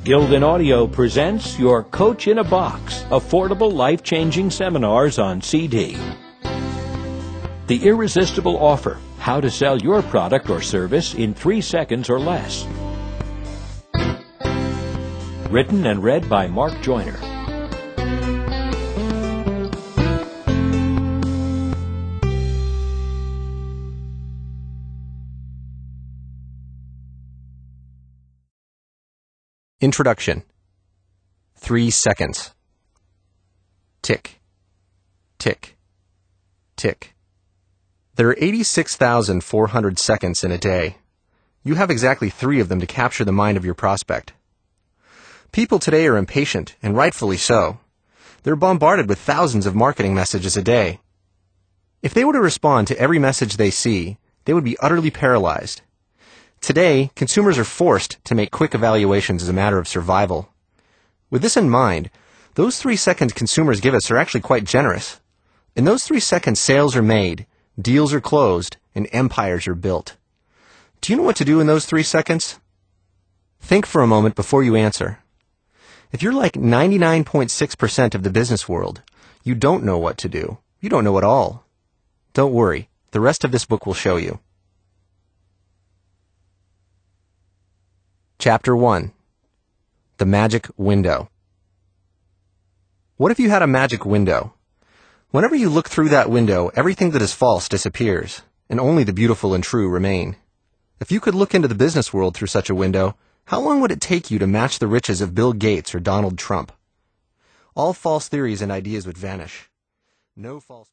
Gildan Audio presents your Coach in a Box, affordable life-changing seminars on CD. The irresistible offer, how to sell your product or service in 3 seconds or less. Written and read by Mark Joyner. Introduction. 3 seconds. Tick, tick, tick. There are 86,400 seconds in a day. You have exactly 3 of them to capture the mind of your prospect. People today are impatient, and rightfully so. They're bombarded with thousands of marketing messages a day. If they were to respond to every message they see, they would be utterly paralyzed. Today, consumers are forced to make quick evaluations as a matter of survival. With this in mind, those 3 seconds consumers give us are actually quite generous. In those 3 seconds, sales are made, deals are closed, and empires are built. Do you know what to do in those 3 seconds? Think for a moment before you answer. If you're like 99.6% of the business world, you don't know what to do. You don't know at all. Don't worry, the rest of this book will show you. Chapter 1. The Magic Window. What if you had a magic window? Whenever you look through that window, everything that is false disappears, and only the beautiful and true remain. If you could look into the business world through such a window, how long would it take you to match the riches of Bill Gates or Donald Trump? All false theories and ideas would vanish. No false